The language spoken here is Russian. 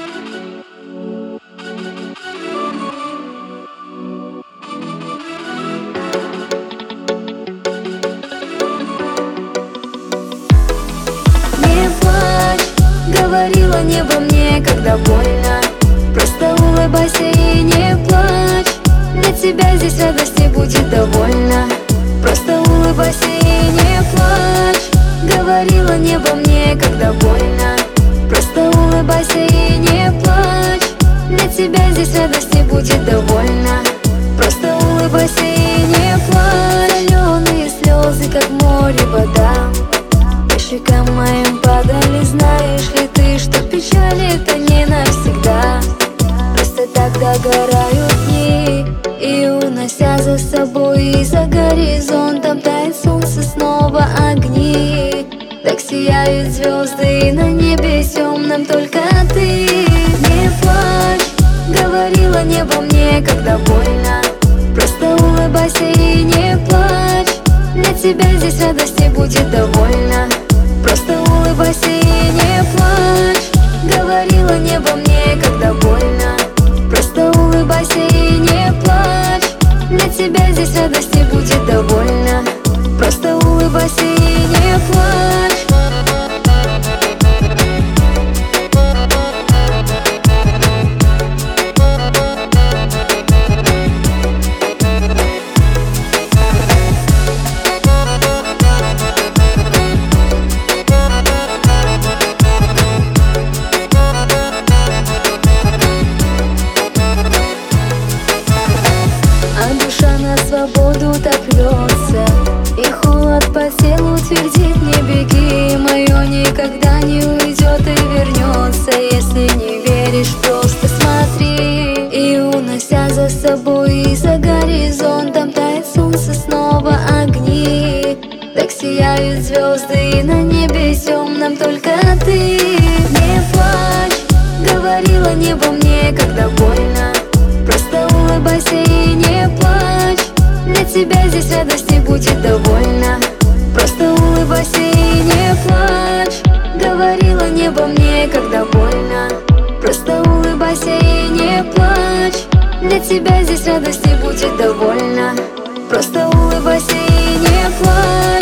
Не плачь, говорила не во мне, когда больно. Просто улыбайся и не плачь. Для тебя здесь радости будет довольно. Просто улыбайся и не плачь. Говорила не во мне, когда больно. Просто улыбайся и не плачь. Для тебя здесь радости будет довольно. Просто улыбайся и не плачь. Соленые слезы, как море вода, по щекам моим падали. Знаешь ли ты, что печаль это не навсегда? Просто так догорают дни, и унося за собой, и за горизонтом тает солнце снова огни. Так сияют звезды, и на небе темном только ты. Не плачь, говорила не во мне, когда больно. Просто улыбайся и не плачь. Для тебя здесь радости будет довольно. Просто улыбайся и не плачь. Говорила не во мне, когда больно. Просто улыбайся и не плачь. Для тебя здесь радости будет довольно. Просто улыбайся и не плачь. Свободу так рвется, и холод по телу твердит: не беги, мое никогда не уйдет и вернется. Если не веришь, просто смотри. И унося за собой, и за горизонтом тает солнце снова огни. Так сияют звезды, и на небе темном только ты. Не плачь, говорила не во мне, когда больно. Просто улыбайся и не плачь. Для тебя здесь радости будет довольно. Просто улыбайся и не плачь. Говорила не во мне, когда больно. Просто улыбайся и не плачь. Для тебя здесь радости будет довольно. Просто улыбайся и не плачь.